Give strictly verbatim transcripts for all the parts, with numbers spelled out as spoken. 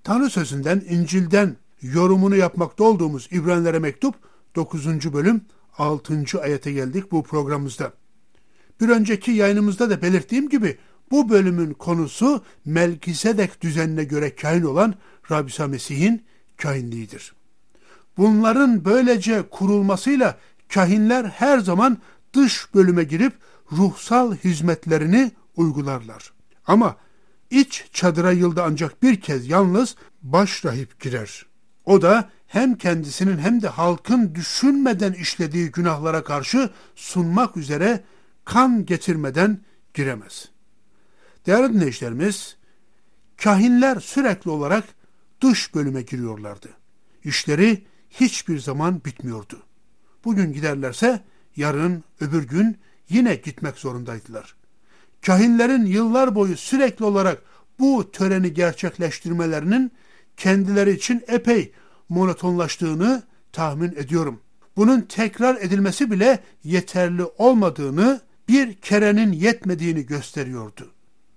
Tanrı sözünden, İncil'den yorumunu yapmakta olduğumuz İbranilere mektup dokuzuncu bölüm altıncı ayete geldik bu programımızda. Bir önceki yayınımızda da belirttiğim gibi bu bölümün konusu Melkisedek düzenine göre kahin olan Rab İsa Mesih'in kahinliğidir. Bunların böylece kurulmasıyla kahinler her zaman dış bölüme girip ruhsal hizmetlerini uygularlar. Ama iç çadıra yılda ancak bir kez yalnız başrahip girer. O da hem kendisinin hem de halkın düşünmeden işlediği günahlara karşı sunmak üzere kan getirmeden giremez. Değerli dinleyicilerimiz, kahinler sürekli olarak dış bölüme giriyorlardı. İşleri hiçbir zaman bitmiyordu. Bugün giderlerse yarın, öbür gün yine gitmek zorundaydılar. Kahinlerin yıllar boyu sürekli olarak bu töreni gerçekleştirmelerinin kendileri için epey monotonlaştığını tahmin ediyorum. Bunun tekrar edilmesi bile yeterli olmadığını, bir kerenin yetmediğini gösteriyordu.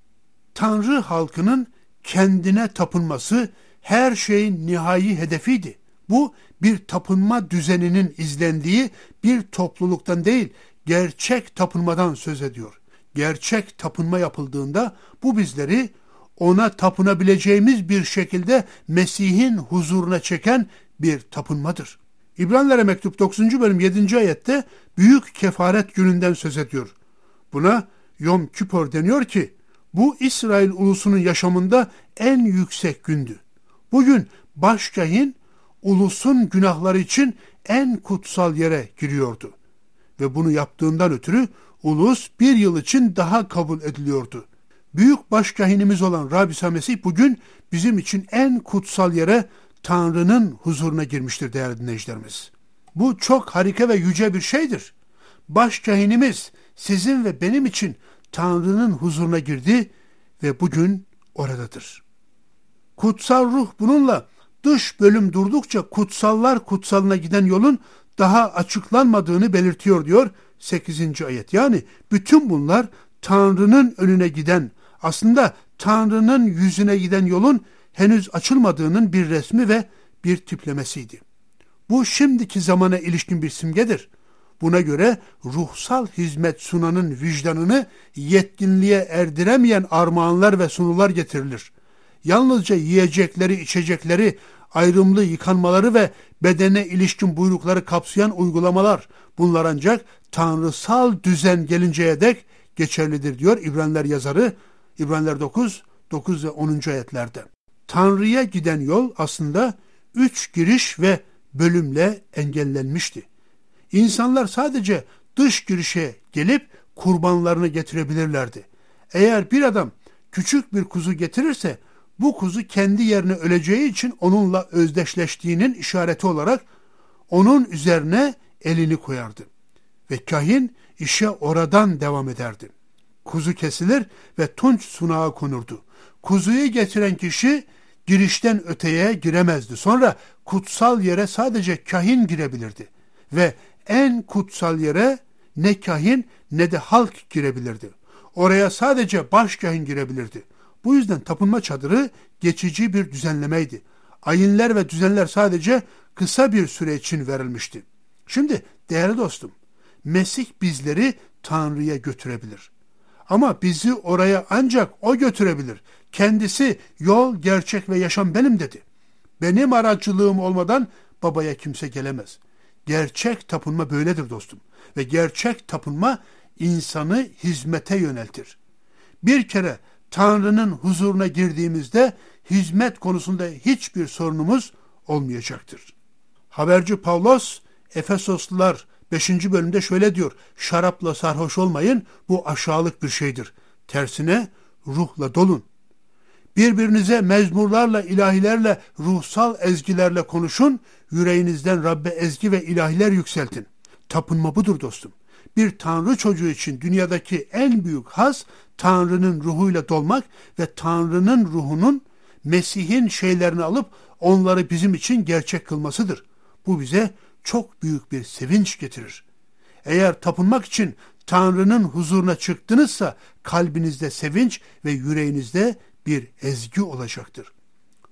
Tanrı halkının kendine tapınması her şeyin nihai hedefiydi. Bu bir tapınma düzeninin izlendiği bir topluluktan değil, gerçek tapınmadan söz ediyor. Gerçek tapınma yapıldığında bu bizleri ona tapınabileceğimiz bir şekilde Mesih'in huzuruna çeken bir tapınmadır. İbranilere mektup dokuzuncu bölüm yedinci ayette büyük kefaret gününden söz ediyor. Buna Yom Kippur deniyor ki bu İsrail ulusunun yaşamında en yüksek gündü. Bugün başkahin ulusun günahları için en kutsal yere giriyordu. Ve bunu yaptığından ötürü ulus bir yıl için daha kabul ediliyordu. Büyük başkahinimiz olan Rab İsa Mesih bugün bizim için en kutsal yere Tanrı'nın huzuruna girmiştir değerli dinleyicilerimiz. Bu çok harika ve yüce bir şeydir. Başkahinimiz sizin ve benim için Tanrı'nın huzuruna girdi ve bugün oradadır. Kutsal ruh bununla dış bölüm durdukça kutsallar kutsalına giden yolun daha açıklanmadığını belirtiyor diyor sekizinci ayet. Yani bütün bunlar Tanrı'nın önüne giden, aslında Tanrı'nın yüzüne giden yolun henüz açılmadığının bir resmi ve bir tiplemesiydi. Bu şimdiki zamana ilişkin bir simgedir. Buna göre ruhsal hizmet sunanın vicdanını yetkinliğe erdiremeyen armağanlar ve sunular getirilir. Yalnızca yiyecekleri, içecekleri, ayrımlı yıkanmaları ve bedene ilişkin buyrukları kapsayan uygulamalar, bunlar ancak tanrısal düzen gelinceye dek geçerlidir diyor İbraniler yazarı, İbraniler dokuz, dokuz ve onuncu ayetlerde. Tanrı'ya giden yol aslında üç giriş ve bölümle engellenmişti. İnsanlar sadece dış girişe gelip kurbanlarını getirebilirlerdi. Eğer bir adam küçük bir kuzu getirirse, bu kuzu kendi yerine öleceği için onunla özdeşleştiğinin işareti olarak onun üzerine elini koyardı. Ve kahin işe oradan devam ederdi. Kuzu kesilir ve tunç sunağı konurdu. Kuzuyu getiren kişi girişten öteye giremezdi. Sonra kutsal yere sadece kahin girebilirdi. Ve en kutsal yere ne kahin ne de halk girebilirdi. Oraya sadece başkahin girebilirdi. Bu yüzden tapınma çadırı geçici bir düzenlemeydi. Ayinler ve düzenler sadece kısa bir süre için verilmişti. Şimdi değerli dostum, Mesih bizleri Tanrı'ya götürebilir. Ama bizi oraya ancak O götürebilir. Kendisi yol, gerçek ve yaşam benim dedi. Benim aracılığım olmadan babaya kimse gelemez. Gerçek tapınma böyledir dostum. Ve gerçek tapınma insanı hizmete yöneltir. Bir kere Tanrı'nın huzuruna girdiğimizde hizmet konusunda hiçbir sorunumuz olmayacaktır. Haberci Pavlos, Efesoslular beşinci bölümde şöyle diyor: şarapla sarhoş olmayın, bu aşağılık bir şeydir. Tersine ruhla dolun. Birbirinize mezmurlarla, ilahilerle, ruhsal ezgilerle konuşun, yüreğinizden Rabbe ezgi ve ilahiler yükseltin. Tapınma budur dostum. Bir Tanrı çocuğu için dünyadaki en büyük haz, Tanrı'nın ruhuyla dolmak ve Tanrı'nın ruhunun Mesih'in şeylerini alıp onları bizim için gerçek kılmasıdır. Bu bize çok büyük bir sevinç getirir. Eğer tapınmak için Tanrı'nın huzuruna çıktınızsa kalbinizde sevinç ve yüreğinizde bir ezgi olacaktır.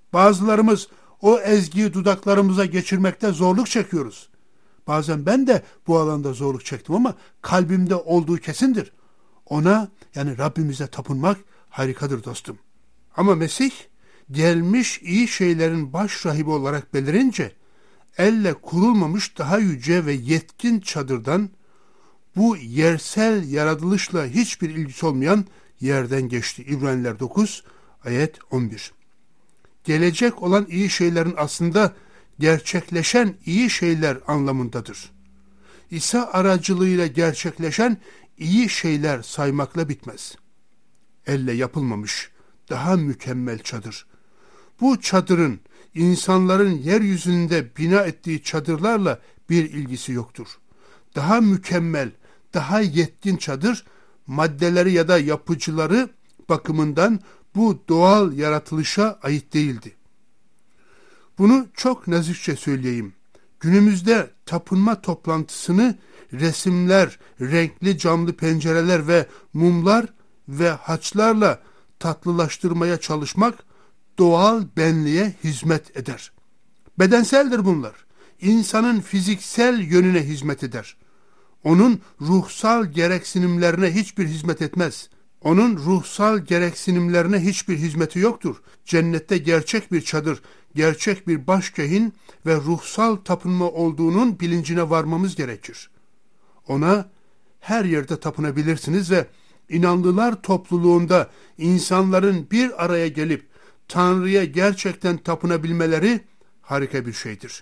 Bazılarımız o ezgiyi dudaklarımıza geçirmekte zorluk çekiyoruz. Bazen ben de bu alanda zorluk çektim ama kalbimde olduğu kesindir. Ona, yani Rabbimize tapınmak harikadır dostum. Ama Mesih gelmiş iyi şeylerin baş rahibi olarak belirince elle kurulmamış daha yüce ve yetkin çadırdan, bu yersel yaratılışla hiçbir ilgisi olmayan yerden geçti. İbraniler dokuz ayet on bir. Gelecek olan iyi şeylerin aslında gerçekleşen iyi şeyler anlamındadır. İsa aracılığıyla gerçekleşen iyi şeyler saymakla bitmez. Elle yapılmamış daha mükemmel çadır. Bu çadırın insanların yeryüzünde bina ettiği çadırlarla bir ilgisi yoktur. Daha mükemmel, daha yetkin çadır, maddeleri ya da yapıcıları bakımından bu doğal yaratılışa ait değildi. Bunu çok nazikçe söyleyeyim. Günümüzde tapınma toplantısını resimler, renkli camlı pencereler ve mumlar ve haçlarla tatlılaştırmaya çalışmak doğal benliğe hizmet eder. Bedenseldir bunlar. İnsanın fiziksel yönüne hizmet eder. Onun ruhsal gereksinimlerine hiçbir hizmet etmez. Onun ruhsal gereksinimlerine hiçbir hizmeti yoktur. Cennette gerçek bir çadır, gerçek bir başkehin ve ruhsal tapınma olduğunun bilincine varmamız gerekir. Ona her yerde tapınabilirsiniz ve inanlılar topluluğunda insanların bir araya gelip Tanrı'ya gerçekten tapınabilmeleri harika bir şeydir.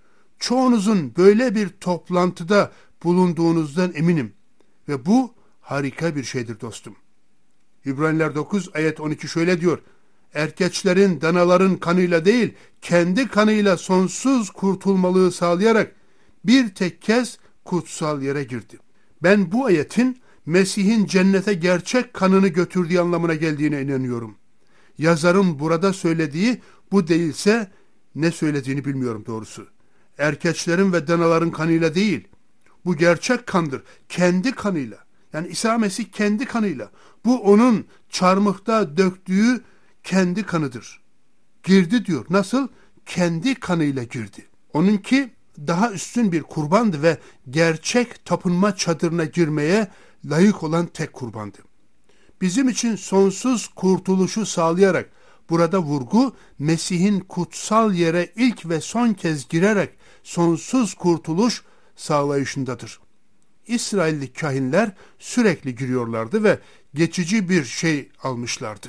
Çoğunuzun böyle bir toplantıda bulunduğunuzdan eminim ve bu harika bir şeydir dostum. İbraniler dokuz ayet on iki şöyle diyor: erkeçlerin danaların kanıyla değil, kendi kanıyla sonsuz kurtulmalığı sağlayarak bir tek kez kutsal yere girdi. Ben bu ayetin Mesih'in cennete gerçek kanını götürdüğü anlamına geldiğine inanıyorum. Yazarın burada söylediği bu değilse ne söylediğini bilmiyorum doğrusu. Erkeçlerin ve danaların kanıyla değil, bu gerçek kandır, kendi kanıyla. Yani İsa Mesih kendi kanıyla. Bu onun çarmıhta döktüğü kendi kanıdır. Girdi diyor. Nasıl? Kendi kanıyla girdi. Onunki daha üstün bir kurbandı ve gerçek tapınma çadırına girmeye layık olan tek kurbandı. Bizim için sonsuz kurtuluşu sağlayarak, burada vurgu Mesih'in kutsal yere ilk ve son kez girerek sonsuz kurtuluş sağlayışındadır. İsrailli kahinler sürekli giriyorlardı ve geçici bir şey almışlardı.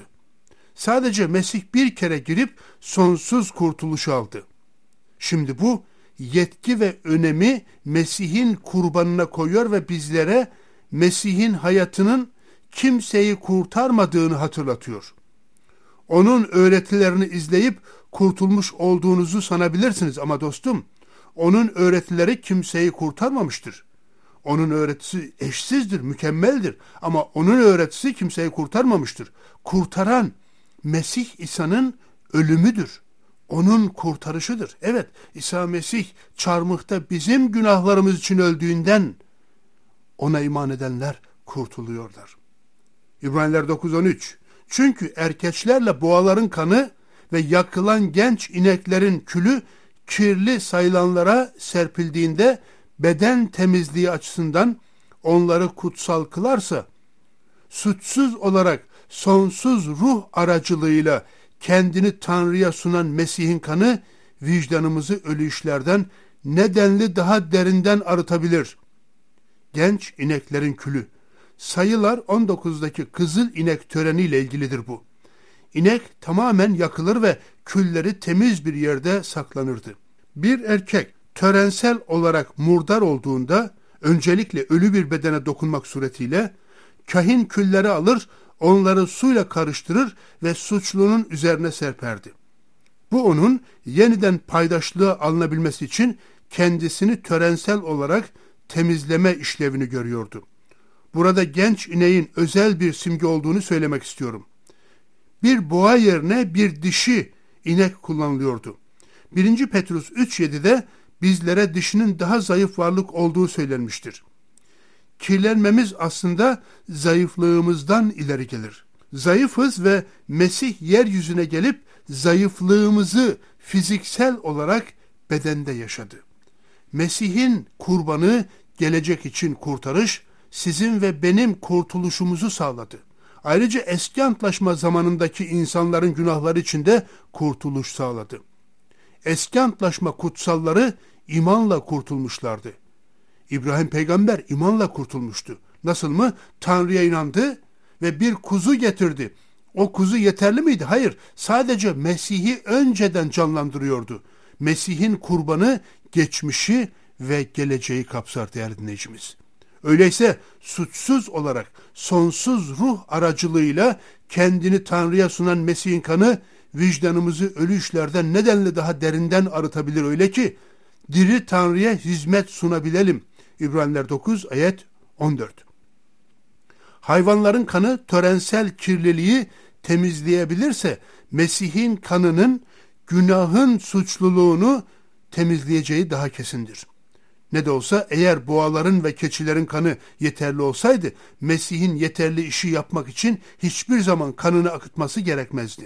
Sadece Mesih bir kere girip sonsuz kurtuluşu aldı. Şimdi bu yetki ve önemi Mesih'in kurbanına koyuyor ve bizlere Mesih'in hayatının kimseyi kurtarmadığını hatırlatıyor. Onun öğretilerini izleyip kurtulmuş olduğunuzu sanabilirsiniz ama dostum, onun öğretileri kimseyi kurtarmamıştır. Onun öğretisi eşsizdir, mükemmeldir ama onun öğretisi kimseyi kurtarmamıştır. Kurtaran Mesih İsa'nın ölümüdür. Onun kurtarışıdır. Evet, İsa Mesih çarmıhta bizim günahlarımız için öldüğünden ona iman edenler kurtuluyorlar. İbraniler dokuz on üç. Çünkü erkeçlerle boğaların kanı ve yakılan genç ineklerin külü kirli sayılanlara serpildiğinde beden temizliği açısından onları kutsal kılarsa, suçsuz olarak sonsuz ruh aracılığıyla kendini Tanrı'ya sunan Mesih'in kanı vicdanımızı ölü işlerden nedenli daha derinden arıtabilir. Genç ineklerin külü. Sayılar on dokuzdaki kızıl inek töreniyle ilgilidir bu. İnek tamamen yakılır ve külleri temiz bir yerde saklanırdı. Bir erkek törensel olarak murdar olduğunda öncelikle ölü bir bedene dokunmak suretiyle kahin külleri alır, onları suyla karıştırır ve suçlunun üzerine serperdi. Bu onun yeniden paydaşlığa alınabilmesi için kendisini törensel olarak temizleme işlevini görüyordu. Burada genç ineğin özel bir simge olduğunu söylemek istiyorum. Bir boğa yerine bir dişi inek kullanılıyordu. birinci Petrus üç yedide bizlere dişinin daha zayıf varlık olduğu söylenmiştir. Kirlenmemiz aslında zayıflığımızdan ileri gelir. Zayıfız ve Mesih yeryüzüne gelip zayıflığımızı fiziksel olarak bedende yaşadı. Mesih'in kurbanı gelecek için kurtarış, sizin ve benim kurtuluşumuzu sağladı. Ayrıca eski antlaşma zamanındaki insanların günahları için de kurtuluş sağladı. Eski antlaşma kutsalları imanla kurtulmuşlardı. İbrahim peygamber imanla kurtulmuştu. Nasıl mı? Tanrı'ya inandı ve bir kuzu getirdi. O kuzu yeterli miydi? Hayır. Sadece Mesih'i önceden canlandırıyordu. Mesih'in kurbanı geçmişi ve geleceği kapsar değerli dinleyicimiz. Öyleyse suçsuz olarak sonsuz ruh aracılığıyla kendini Tanrı'ya sunan Mesih'in kanı vicdanımızı ölü işlerden nedenle daha derinden arıtabilir, öyle ki diri Tanrı'ya hizmet sunabilelim. İbraniler dokuz ayet on dört. Hayvanların kanı törensel kirliliği temizleyebilirse Mesih'in kanının günahın suçluluğunu temizleyeceği daha kesindir. Ne de olsa eğer boğaların ve keçilerin kanı yeterli olsaydı Mesih'in yeterli işi yapmak için hiçbir zaman kanını akıtması gerekmezdi.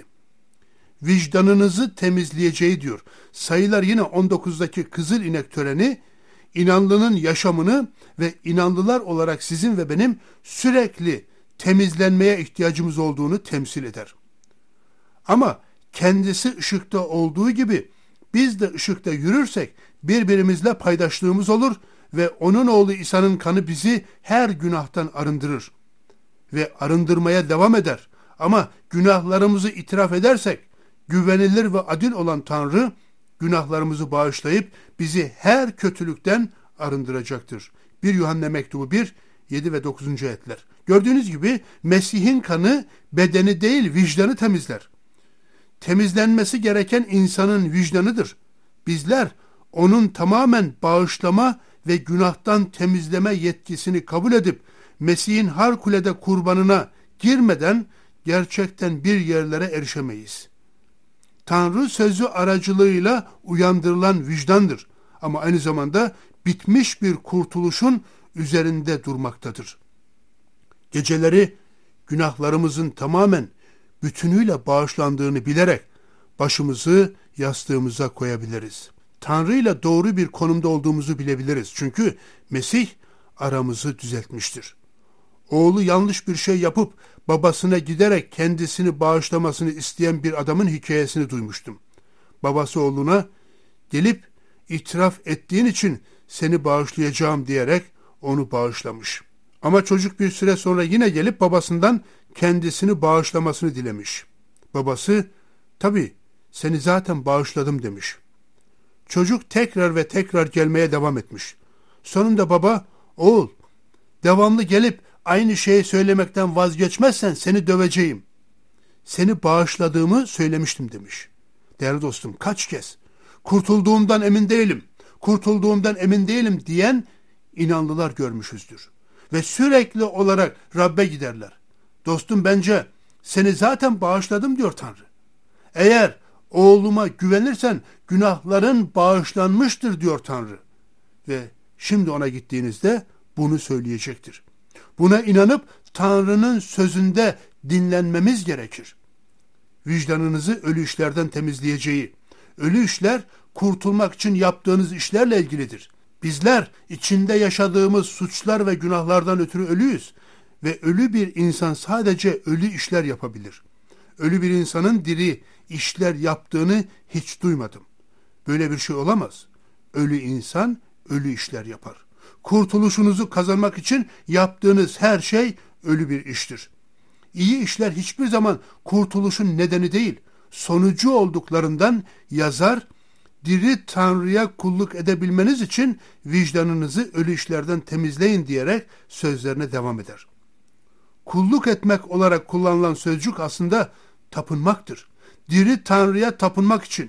Vicdanınızı temizleyeceği diyor. Sayılar yine on dokuzdaki kızıl inek töreni inanlının yaşamını ve inanlılar olarak sizin ve benim sürekli temizlenmeye ihtiyacımız olduğunu temsil eder. Ama kendisi ışıkta olduğu gibi biz de ışıkta yürürsek birbirimizle paydaşlığımız olur ve onun oğlu İsa'nın kanı bizi her günahtan arındırır ve arındırmaya devam eder. Ama günahlarımızı itiraf edersek güvenilir ve adil olan Tanrı günahlarımızı bağışlayıp bizi her kötülükten arındıracaktır. bir Yuhanna mektubu bir, yedi ve dokuzuncu ayetler. Gördüğünüz gibi Mesih'in kanı bedeni değil vicdanı temizler. Temizlenmesi gereken insanın vicdanıdır. Bizler onun tamamen bağışlama ve günahtan temizleme yetkisini kabul edip Mesih'in harikulade kurbanına girmeden gerçekten bir yerlere erişemeyiz. Tanrı sözü aracılığıyla uyandırılan vicdandır ama aynı zamanda bitmiş bir kurtuluşun üzerinde durmaktadır. Geceleri günahlarımızın tamamen bütünüyle bağışlandığını bilerek başımızı yastığımıza koyabiliriz. Tanrı ile doğru bir konumda olduğumuzu bilebiliriz. Çünkü Mesih aramızı düzeltmiştir. Oğlu yanlış bir şey yapıp babasına giderek kendisini bağışlamasını isteyen bir adamın hikayesini duymuştum. Babası oğluna gelip itiraf ettiğin için seni bağışlayacağım diyerek onu bağışlamış. Ama çocuk bir süre sonra yine gelip babasından kendisini bağışlamasını dilemiş. Babası, tabii seni zaten bağışladım demiş. Çocuk tekrar ve tekrar gelmeye devam etmiş. Sonunda baba, oğul, devamlı gelip aynı şeyi söylemekten vazgeçmezsen seni döveceğim. Seni bağışladığımı söylemiştim demiş. Değerli dostum, kaç kez kurtulduğumdan emin değilim, kurtulduğumdan emin değilim diyen inanlılar görmüşüzdür. Ve sürekli olarak Rabbe giderler. Dostum, bence seni zaten bağışladım diyor Tanrı. Eğer oğluma güvenirsen günahların bağışlanmıştır diyor Tanrı. Ve şimdi ona gittiğinizde bunu söyleyecektir. Buna inanıp Tanrı'nın sözünde dinlenmemiz gerekir. Vicdanınızı ölü işlerden temizleyeceği, ölü işler kurtulmak için yaptığınız işlerle ilgilidir. Bizler içinde yaşadığımız suçlar ve günahlardan ötürü ölüyüz ve ölü bir insan sadece ölü işler yapabilir. Ölü bir insanın diri işler yaptığını hiç duymadım. Böyle bir şey olamaz. Ölü insan ölü işler yapar. Kurtuluşunuzu kazanmak için yaptığınız her şey ölü bir iştir. İyi işler hiçbir zaman kurtuluşun nedeni değil, sonucu olduklarından yazar, diri Tanrı'ya kulluk edebilmeniz için vicdanınızı ölü işlerden temizleyin diyerek sözlerine devam eder. Kulluk etmek olarak kullanılan sözcük aslında tapınmaktır. Diri Tanrı'ya tapınmak için.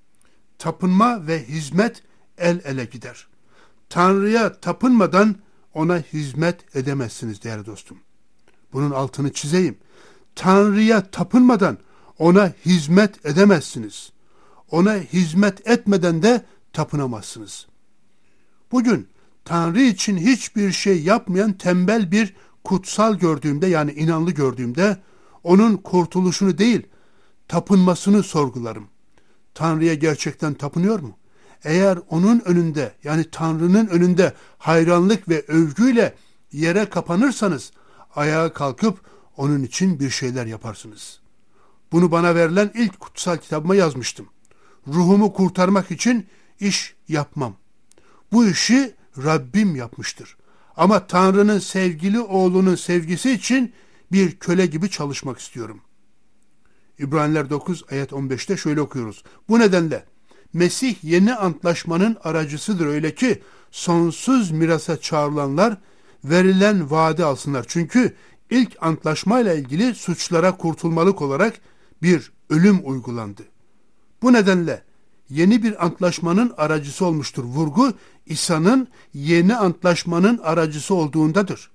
Tapınma ve hizmet el ele gider. Tanrı'ya tapınmadan ona hizmet edemezsiniz değerli dostum. Bunun altını çizeyim. Tanrı'ya tapınmadan ona hizmet edemezsiniz. Ona hizmet etmeden de tapınamazsınız. Bugün Tanrı için hiçbir şey yapmayan tembel bir kutsal gördüğümde, yani inanlı gördüğümde onun kurtuluşunu değil, tapınmasını sorgularım. Tanrı'ya gerçekten tapınıyor mu? Eğer onun önünde, yani Tanrı'nın önünde hayranlık ve övgüyle yere kapanırsanız ayağa kalkıp onun için bir şeyler yaparsınız. Bunu bana verilen ilk kutsal kitabıma yazmıştım. Ruhumu kurtarmak için iş yapmam. Bu işi Rabbim yapmıştır. Ama Tanrı'nın sevgili oğlunun sevgisi için bir köle gibi çalışmak istiyorum. İbraniler dokuz ayet on beşte şöyle okuyoruz. Bu nedenle Mesih yeni antlaşmanın aracısıdır, öyle ki sonsuz mirasa çağrılanlar verilen vaadi alsınlar. Çünkü ilk antlaşmayla ilgili suçlara kurtulmalık olarak bir ölüm uygulandı. Bu nedenle yeni bir antlaşmanın aracısı olmuştur. Vurgu İsa'nın yeni antlaşmanın aracısı olduğundadır.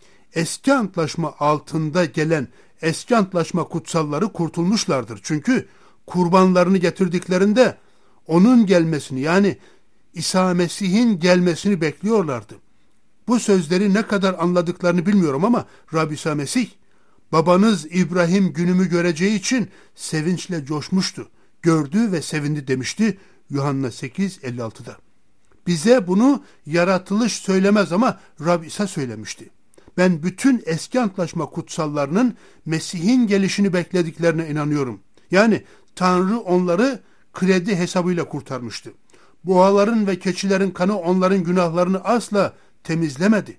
Eski antlaşma altında gelen eski antlaşma kutsalları kurtulmuşlardır. Çünkü kurbanlarını getirdiklerinde onun gelmesini, yani İsa Mesih'in gelmesini bekliyorlardı. Bu sözleri ne kadar anladıklarını bilmiyorum ama Rabbi İsa Mesih, babanız İbrahim günümü göreceği için sevinçle coşmuştu. Gördü ve sevindi demişti Yuhanna sekiz elli altıda. Bize bunu yaratılış söylemez ama Rabbi İsa söylemişti. Ben bütün eski antlaşma kutsallarının Mesih'in gelişini beklediklerine inanıyorum. Yani Tanrı onları kredi hesabıyla kurtarmıştı. Boğaların ve keçilerin kanı onların günahlarını asla temizlemedi.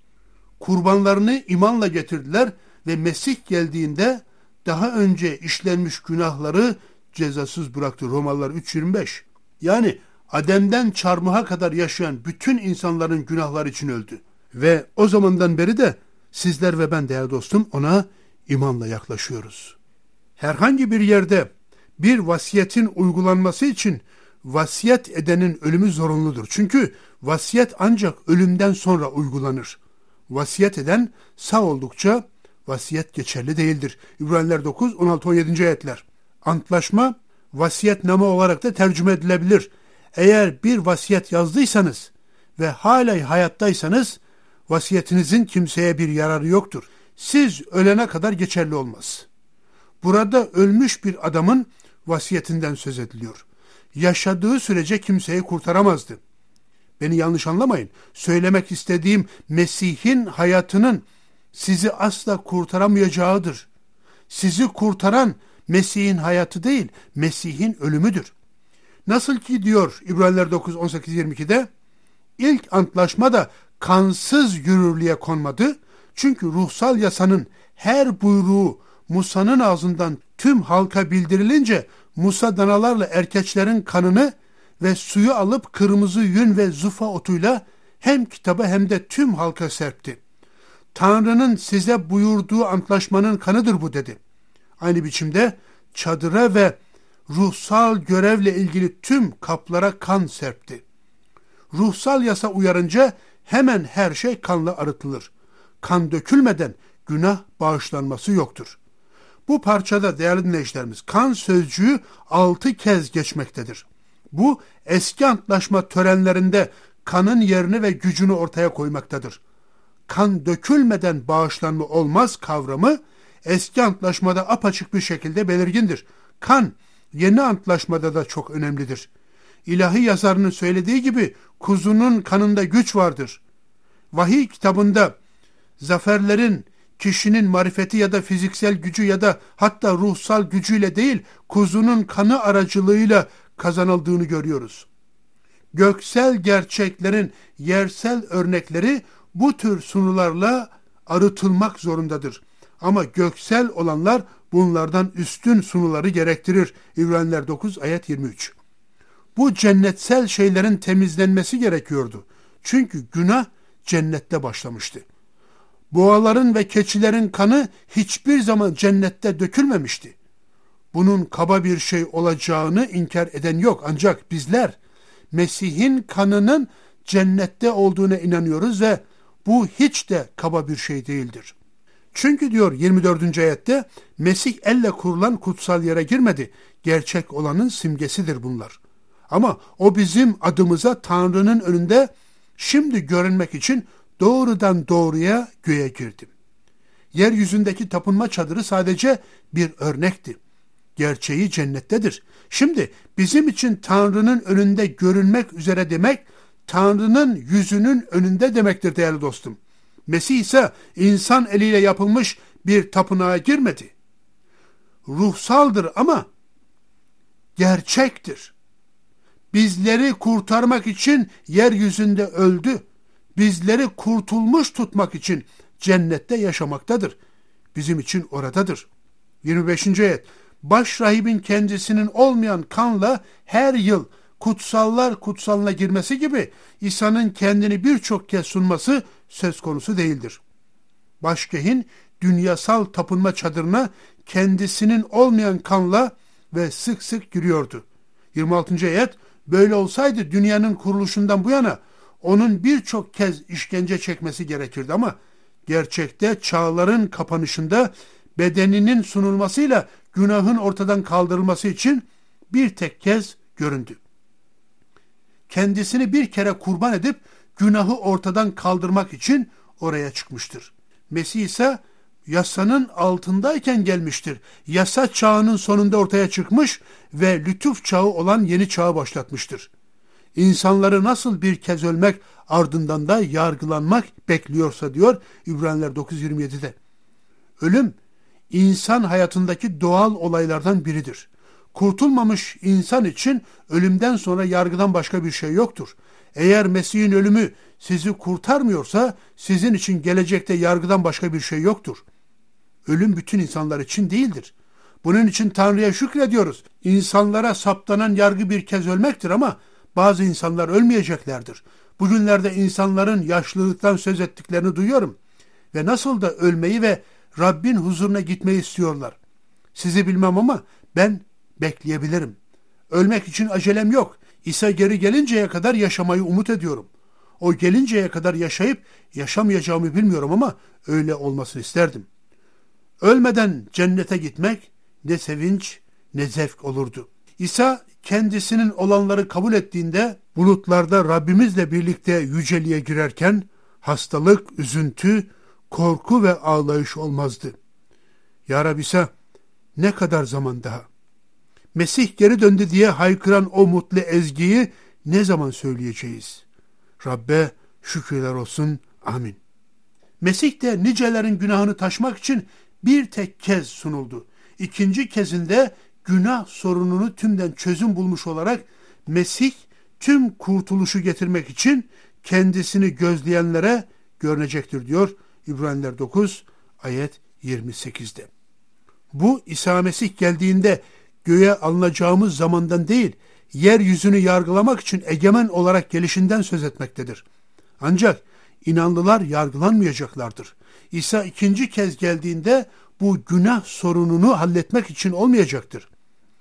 Kurbanlarını imanla getirdiler ve Mesih geldiğinde daha önce işlenmiş günahları cezasız bıraktı. Romalılar üç yirmi beş. Yani Adem'den çarmıha kadar yaşayan bütün insanların günahları için öldü. Ve o zamandan beri de sizler ve ben değerli dostum ona imanla yaklaşıyoruz. Herhangi bir yerde bir vasiyetin uygulanması için vasiyet edenin ölümü zorunludur. Çünkü vasiyet ancak ölümden sonra uygulanır. Vasiyet eden sağ oldukça vasiyet geçerli değildir. İbraniler dokuz on altı on yedi ayetler. Antlaşma vasiyetname olarak da tercüme edilebilir. Eğer bir vasiyet yazdıysanız ve hala hayattaysanız vasiyetinizin kimseye bir yararı yoktur. Siz ölene kadar geçerli olmaz. Burada ölmüş bir adamın vasiyetinden söz ediliyor. Yaşadığı sürece kimseyi kurtaramazdı. Beni yanlış anlamayın. Söylemek istediğim Mesih'in hayatının sizi asla kurtaramayacağıdır. Sizi kurtaran Mesih'in hayatı değil, Mesih'in ölümüdür. Nasıl ki diyor İbraniler dokuz on sekiz yirmi ikide, ilk antlaşma da kansız yürürlüğe konmadı. Çünkü ruhsal yasanın her buyruğu Musa'nın ağzından tüm halka bildirilince Musa danalarla erkeçlerin kanını ve suyu alıp kırmızı yün ve zufa otuyla hem kitaba hem de tüm halka serpti. Tanrı'nın size buyurduğu antlaşmanın kanıdır bu dedi. Aynı biçimde çadıra ve ruhsal görevle ilgili tüm kaplara kan serpti. Ruhsal yasa uyarınca hemen her şey kanla arıtılır. Kan dökülmeden günah bağışlanması yoktur. Bu parçada değerli dinleyicilerimiz kan sözcüğü altı kez geçmektedir. Bu eski antlaşma törenlerinde kanın yerini ve gücünü ortaya koymaktadır. Kan dökülmeden bağışlanma olmaz kavramı eski antlaşmada apaçık bir şekilde belirgindir. Kan yeni antlaşmada da çok önemlidir. İlahi yazarının söylediği gibi kuzunun kanında güç vardır. Vahiy kitabında zaferlerin kişinin marifeti ya da fiziksel gücü ya da hatta ruhsal gücüyle değil, kuzunun kanı aracılığıyla kazanıldığını görüyoruz. Göksel gerçeklerin yersel örnekleri bu tür sunularla arıtılmak zorundadır. Ama göksel olanlar bunlardan üstün sunuları gerektirir. İbraniler dokuz ayet yirmi üç. Bu cennetsel şeylerin temizlenmesi gerekiyordu. Çünkü günah cennette başlamıştı. Boğaların ve keçilerin kanı hiçbir zaman cennette dökülmemişti. Bunun kaba bir şey olacağını inkar eden yok. Ancak bizler Mesih'in kanının cennette olduğuna inanıyoruz ve bu hiç de kaba bir şey değildir. Çünkü diyor yirmi dördüncü ayette Mesih elle kurulan kutsal yere girmedi. Gerçek olanın simgesidir bunlar. Ama o bizim adımıza Tanrı'nın önünde şimdi görünmek için doğrudan doğruya göğe girdi. Yeryüzündeki tapınma çadırı sadece bir örnekti. gerçeği cennettedir. Şimdi bizim için Tanrı'nın önünde görünmek üzere demek, Tanrı'nın yüzünün önünde demektir değerli dostum. Mesih ise insan eliyle yapılmış bir tapınağa girmedi. Ruhsaldır ama gerçektir. Bizleri kurtarmak için yeryüzünde öldü. Bizleri kurtulmuş tutmak için cennette yaşamaktadır. Bizim için oradadır. yirmi beşinci ayet. Başrahibin kendisinin olmayan kanla her yıl kutsallar kutsalına girmesi gibi İsa'nın kendini birçok kez sunması söz konusu değildir. Başkehin dünyasal tapınma çadırına kendisinin olmayan kanla ve sık sık giriyordu. yirmi altıncı ayet. Böyle olsaydı dünyanın kuruluşundan bu yana onun birçok kez işkence çekmesi gerekirdi ama gerçekte çağların kapanışında bedeninin sunulmasıyla günahın ortadan kaldırılması için bir tek kez göründü. Kendisini bir kere kurban edip günahı ortadan kaldırmak için oraya çıkmıştır. Mesih ise yasanın altındayken gelmiştir. Yasa çağının sonunda ortaya çıkmış ve lütuf çağı olan yeni çağı başlatmıştır. İnsanları nasıl bir kez ölmek ardından da yargılanmak bekliyorsa diyor İbraniler dokuz yirmi yedi'de. Ölüm insan hayatındaki doğal olaylardan biridir. Kurtulmamış insan için ölümden sonra yargıdan başka bir şey yoktur. Eğer Mesih'in ölümü sizi kurtarmıyorsa sizin için gelecekte yargıdan başka bir şey yoktur. Ölüm bütün insanlar için değildir. Bunun için Tanrı'ya şükrediyoruz. İnsanlara saptanan yargı bir kez ölmektir ama bazı insanlar ölmeyeceklerdir. Bugünlerde insanların yaşlılıktan söz ettiklerini duyuyorum. Ve nasıl da ölmeyi ve Rabbin huzuruna gitmeyi istiyorlar. Sizi bilmem ama ben bekleyebilirim. Ölmek için acelem yok. İsa geri gelinceye kadar yaşamayı umut ediyorum. O gelinceye kadar yaşayıp yaşamayacağımı bilmiyorum ama öyle olmasını isterdim. Ölmeden cennete gitmek ne sevinç ne zevk olurdu. İsa kendisinin olanları kabul ettiğinde bulutlarda Rabbimizle birlikte yüceliğe girerken hastalık, üzüntü, korku ve ağlayış olmazdı. Ya Rabbi İsa ne kadar zaman daha? Mesih geri döndü diye haykıran o mutlu ezgiyi ne zaman söyleyeceğiz? Rabbe şükürler olsun. Amin. Mesih de nicelerin günahını taşmak için bir tek kez sunuldu. İkinci kezinde günah sorununu tümden çözüm bulmuş olarak Mesih tüm kurtuluşu getirmek için kendisini gözleyenlere görünecektir diyor İbraniler dokuz ayet yirmi sekiz'de. Bu İsa Mesih geldiğinde göğe alınacağımız zamandan değil, yeryüzünü yargılamak için egemen olarak gelişinden söz etmektedir. Ancak inanlılar yargılanmayacaklardır. İsa ikinci kez geldiğinde bu günah sorununu halletmek için olmayacaktır.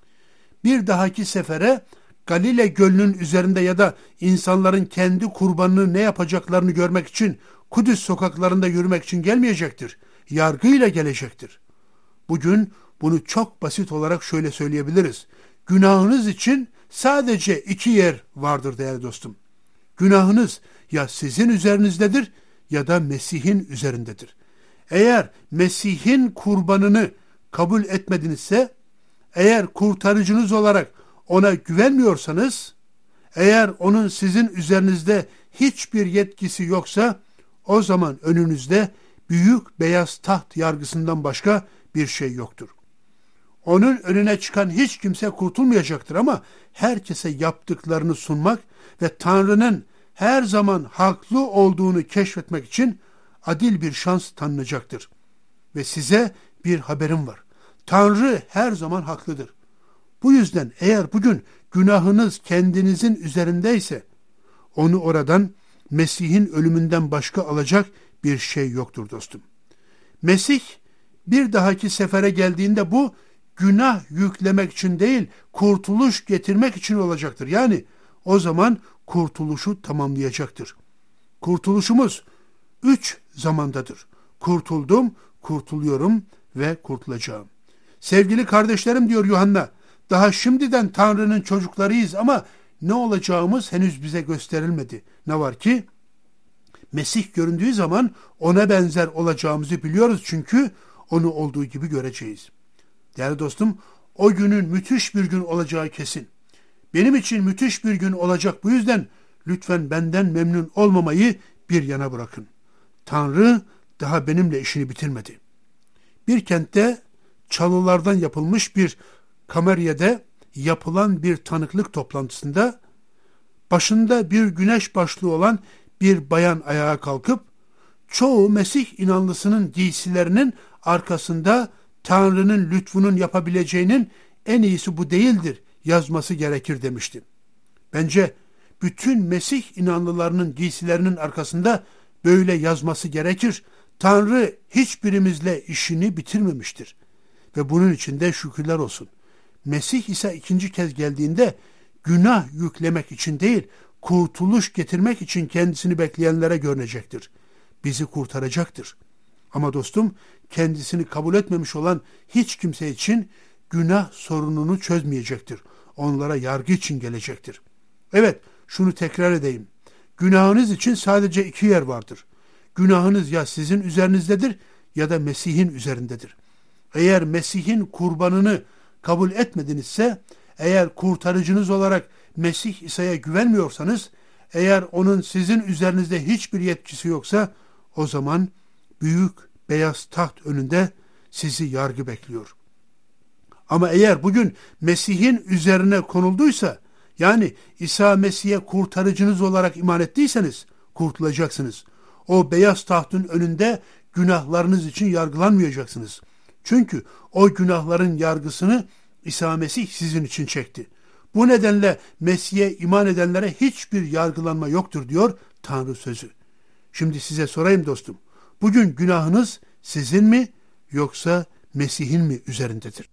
Bir dahaki sefere Galile Gölü'nün üzerinde ya da insanların kendi kurbanını ne yapacaklarını görmek için Kudüs sokaklarında yürümek için gelmeyecektir. Yargıyla gelecektir. Bugün bunu çok basit olarak şöyle söyleyebiliriz. Günahınız için sadece iki yer vardır değerli dostum. Günahınız ya sizin üzerinizdedir ya da Mesih'in üzerindedir. Eğer Mesih'in kurbanını kabul etmedinizse, eğer kurtarıcınız olarak ona güvenmiyorsanız, eğer onun sizin üzerinizde hiçbir yetkisi yoksa, o zaman önünüzde büyük beyaz taht yargısından başka bir şey yoktur. Onun önüne çıkan hiç kimse kurtulmayacaktır ama herkese yaptıklarını sunmak ve Tanrı'nın her zaman haklı olduğunu keşfetmek için adil bir şans tanınacaktır. Ve size bir haberim var. Tanrı her zaman haklıdır. Bu yüzden eğer bugün günahınız kendinizin üzerindeyse, onu oradan Mesih'in ölümünden başka alacak bir şey yoktur dostum. Mesih bir dahaki sefere geldiğinde bu günah yüklemek için değil, kurtuluş getirmek için olacaktır. Yani o zaman kurtuluşu tamamlayacaktır. Kurtuluşumuz üç zamandadır. Kurtuldum, kurtuluyorum ve kurtulacağım. Sevgili kardeşlerim diyor Yuhanna, daha şimdiden Tanrı'nın çocuklarıyız ama ne olacağımız henüz bize gösterilmedi. Ne var ki? Mesih göründüğü zaman ona benzer olacağımızı biliyoruz çünkü onu olduğu gibi göreceğiz. Değerli dostum, o günün müthiş bir gün olacağı kesin. Benim için müthiş bir gün olacak, bu yüzden lütfen benden memnun olmamayı bir yana bırakın. Tanrı daha benimle işini bitirmedi. Bir kentte çalılardan yapılmış bir kameryede yapılan bir tanıklık toplantısında başında bir güneş başlığı olan bir bayan ayağa kalkıp çoğu Mesih inanlısının giysilerinin arkasında Tanrı'nın lütfunun yapabileceğinin en iyisi bu değildir yazması gerekir demişti. Bence bütün Mesih inanlılarının giysilerinin arkasında böyle yazması gerekir. Tanrı hiçbirimizle işini bitirmemiştir. Ve bunun için de şükürler olsun. Mesih ise ikinci kez geldiğinde günah yüklemek için değil, kurtuluş getirmek için kendisini bekleyenlere görünecektir. Bizi kurtaracaktır. Ama dostum, kendisini kabul etmemiş olan hiç kimse için günah sorununu çözmeyecektir. Onlara yargı için gelecektir. Evet, şunu tekrar edeyim. Günahınız için sadece iki yer vardır. Günahınız ya sizin üzerinizdedir ya da Mesih'in üzerindedir. Eğer Mesih'in kurbanını kabul etmedinizse, eğer kurtarıcınız olarak Mesih İsa'ya güvenmiyorsanız, eğer onun sizin üzerinizde hiçbir yetkisi yoksa, o zaman büyük beyaz taht önünde sizi yargı bekliyor. Ama eğer bugün Mesih'in üzerine konulduysa, yani İsa Mesih'e kurtarıcınız olarak iman ettiyseniz kurtulacaksınız. O beyaz tahtın önünde günahlarınız için yargılanmayacaksınız. Çünkü o günahların yargısını İsa Mesih sizin için çekti. Bu nedenle Mesih'e iman edenlere hiçbir yargılanma yoktur diyor Tanrı sözü. Şimdi size sorayım dostum. Bugün günahınız sizin mi yoksa Mesih'in mi üzerindedir?